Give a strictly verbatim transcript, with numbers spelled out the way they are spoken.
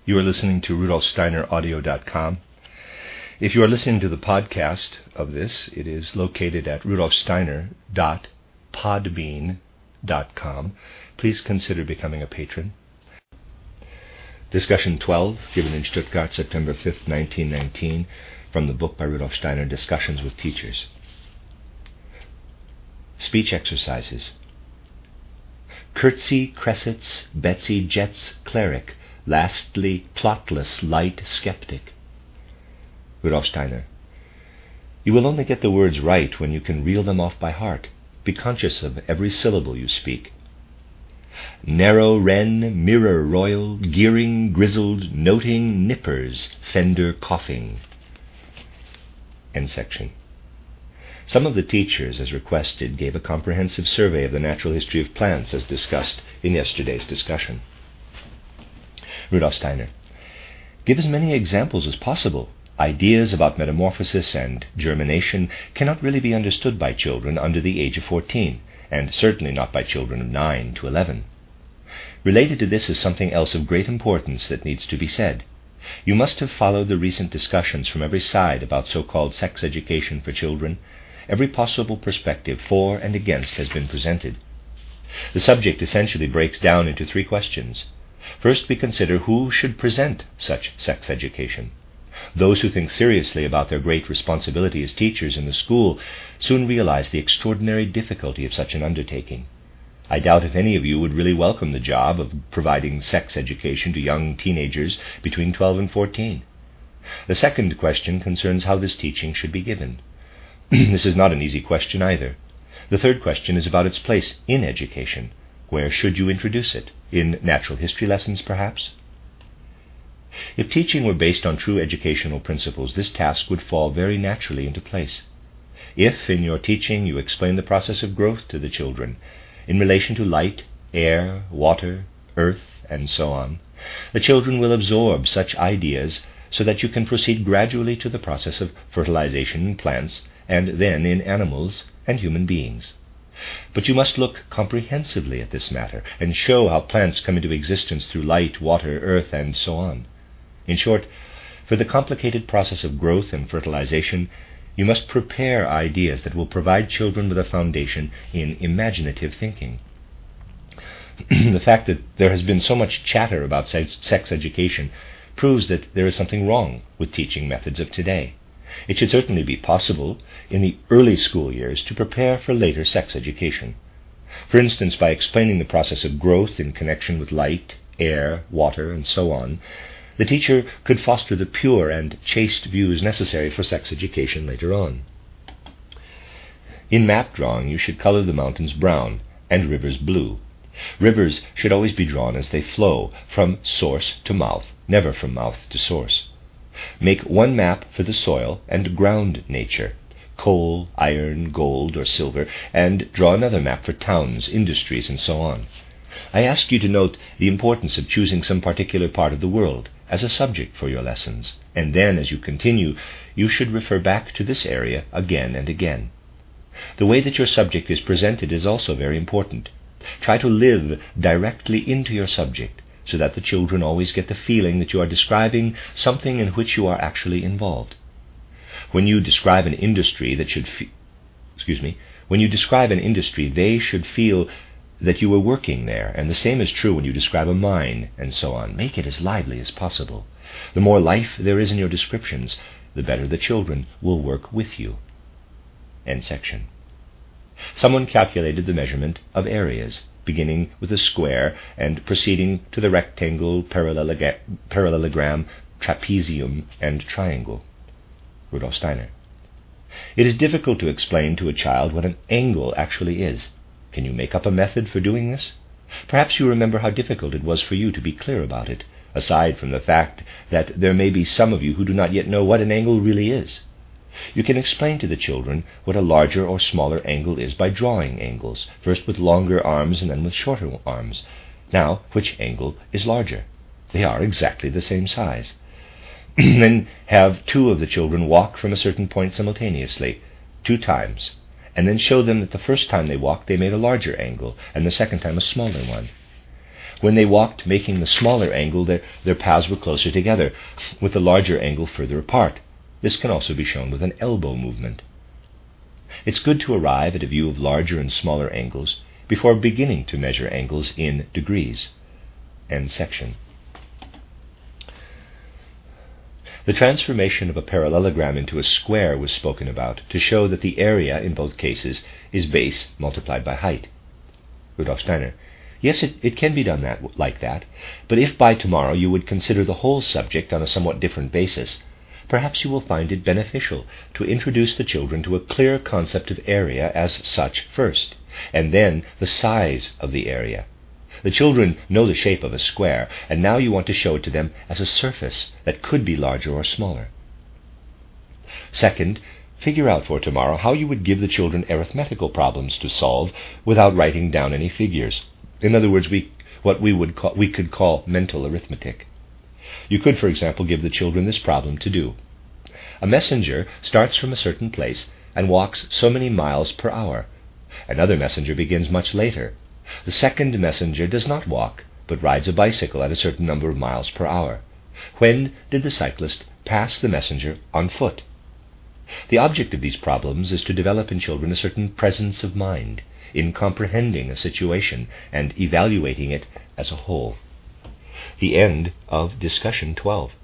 You are listening to Rudolf Steiner Audio dot com. If you are listening to the podcast of this, it is located at Rudolf Steiner dot podbean dot com. Please consider becoming a patron. Discussion twelve, given in Stuttgart, September fifth, nineteen nineteen, from the book by Rudolf Steiner, Discussions with Teachers. Speech exercises. Curtsy, cressets, Betsy, jets, cleric, lastly, plotless, light, skeptic. Rudolf Steiner. You will only get the words right when you can reel them off by heart. Be conscious of every syllable you speak. Narrow wren, mirror royal, gearing, grizzled, noting, nippers, fender, coughing. End section. Some of the teachers, as requested, gave a comprehensive survey of the natural history of plants as discussed in yesterday's discussion. Rudolf Steiner. Give as many examples as possible. Ideas about metamorphosis and germination cannot really be understood by children under the age of fourteen, and certainly not by children of nine to eleven. Related to this is something else of great importance that needs to be said. You must have followed the recent discussions from every side about so-called sex education for children. Every possible perspective for and against has been presented. The subject essentially breaks down into three questions. First, we consider who should present such sex education. Those who think seriously about their great responsibility as teachers in the school soon realize the extraordinary difficulty of such an undertaking. I doubt if any of you would really welcome the job of providing sex education to young teenagers between twelve and fourteen. The second question concerns how this teaching should be given. This is not an easy question either. The third question is about its place in education. Where should you introduce it? In natural history lessons, perhaps? If teaching were based on true educational principles, this task would fall very naturally into place. If, in your teaching, you explain the process of growth to the children, in relation to light, air, water, earth, and so on, the children will absorb such ideas so that you can proceed gradually to the process of fertilization in plants, and then in animals and human beings. But you must look comprehensively at this matter, and show how plants come into existence through light, water, earth, and so on. In short, for the complicated process of growth and fertilization, you must prepare ideas that will provide children with a foundation in imaginative thinking. The fact that there has been so much chatter about sex, sex education proves that there is something wrong with teaching methods of today. It should certainly be possible in the early school years to prepare for later sex education. For instance, by explaining the process of growth in connection with light, air, water, and so on, the teacher could foster the pure and chaste views necessary for sex education later on. In map drawing, you should color the mountains brown and rivers blue. Rivers should always be drawn as they flow, from source to mouth, never from mouth to source. Make one map for the soil and ground nature, coal, iron, gold, or silver, and draw another map for towns, industries, and so on. I ask you to note the importance of choosing some particular part of the world as a subject for your lessons, and then, as you continue, you should refer back to this area again and again. The way that your subject is presented is also very important. Try to live directly into your subject, so that the children always get the feeling that you are describing something in which you are actually involved. When you describe an industry that should fe- excuse me, when you describe an industry, they should feel that you were working there, and the same is true when you describe a mine, and so on. Make it as lively as possible. The more life there is in your descriptions, the better the children will work with you. End section. Someone calculated the measurement of areas, beginning with a square and proceeding to the rectangle, parallelogram, parallelogram, trapezium, and triangle. Rudolf Steiner. It is difficult to explain to a child what an angle actually is. Can you make up a method for doing this? Perhaps you remember how difficult it was for you to be clear about it, aside from the fact that there may be some of you who do not yet know what an angle really is. You can explain to the children what a larger or smaller angle is by drawing angles, first with longer arms and then with shorter arms. Now, which angle is larger? They are exactly the same size. Then have two of the children walk from a certain point simultaneously, two times, and then show them that the first time they walked they made a larger angle, and the second time a smaller one. When they walked making the smaller angle, their, their paths were closer together, with the larger angle further apart. This can also be shown with an elbow movement. It's good to arrive at a view of larger and smaller angles before beginning to measure angles in degrees. End section. The transformation of a parallelogram into a square was spoken about to show that the area in both cases is base multiplied by height. Rudolf Steiner. Yes, it, it can be done that like that, but if by tomorrow you would consider the whole subject on a somewhat different basis, perhaps you will find it beneficial to introduce the children to a clear concept of area as such first, and then the size of the area. The children know the shape of a square, and now you want to show it to them as a surface that could be larger or smaller. Second, figure out for tomorrow how you would give the children arithmetical problems to solve without writing down any figures. In other words, we, what we would call, we could call mental arithmetic. You could, for example, give the children this problem to do. A messenger starts from a certain place and walks so many miles per hour. Another messenger begins much later. The second messenger does not walk, but rides a bicycle at a certain number of miles per hour. When did the cyclist pass the messenger on foot? The object of these problems is to develop in children a certain presence of mind in comprehending a situation and evaluating it as a whole. The end of discussion twelve.